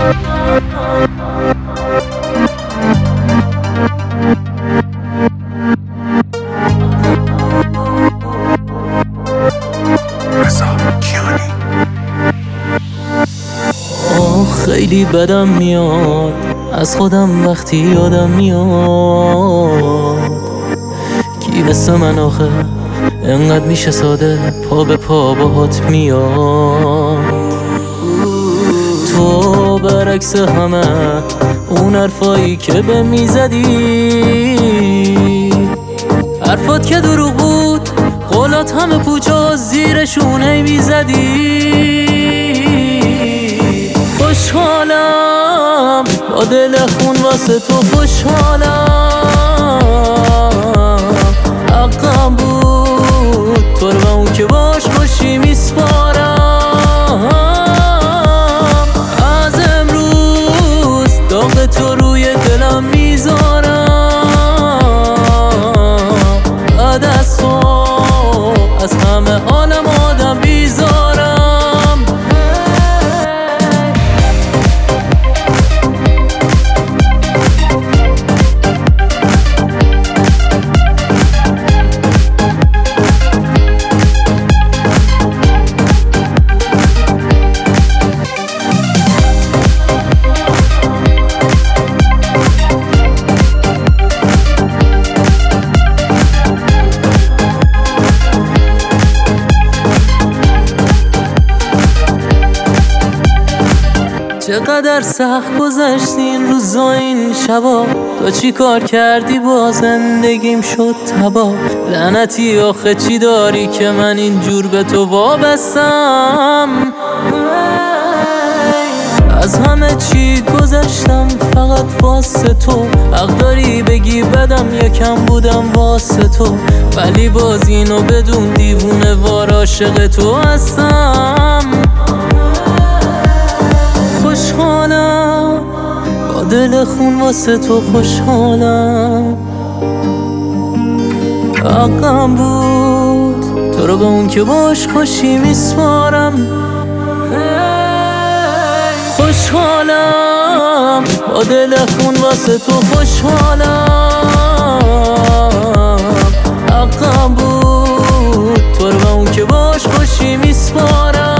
خیلی بدم میاد از خودم وقتی یادم میاد کی مثل من آخه انقدر میشه ساده پا به پا باهات میاد. تو برعکس همه اون حرفایی که به میزدی، حرفات که دروغ بود، قولات همه پوچا زیرشونه میزدی. خوشحالم با دل خون واسه تو، خوشحالم حقم بود تو رو به اون که باش خوشی میسپارم. از امروز داغ تو روی دلم میذارم، بعد از تو از همه عالم آدم بیزارم. چقدر سخت گذشت این روزا این شبا، تو چی کار کردی با زندگیم شد تبا. لعنتی آخه چی داری که من اینجور به تو وابستم. از همه چی گذشتم فقط واسه تو، حق داری بگی بدم یکم بودم واسه تو، ولی باز اینو بدون دیوونه وار عاشق تو هستم. خوشحالم با دل خون واسه تو، خوشحالم حقم بود تو رو به اون که باش خوشی میسپارم. خوشحالم با دل خون واسه تو، خوشحالم حقم بود تو رو به اون که باش خوشی میسپارم.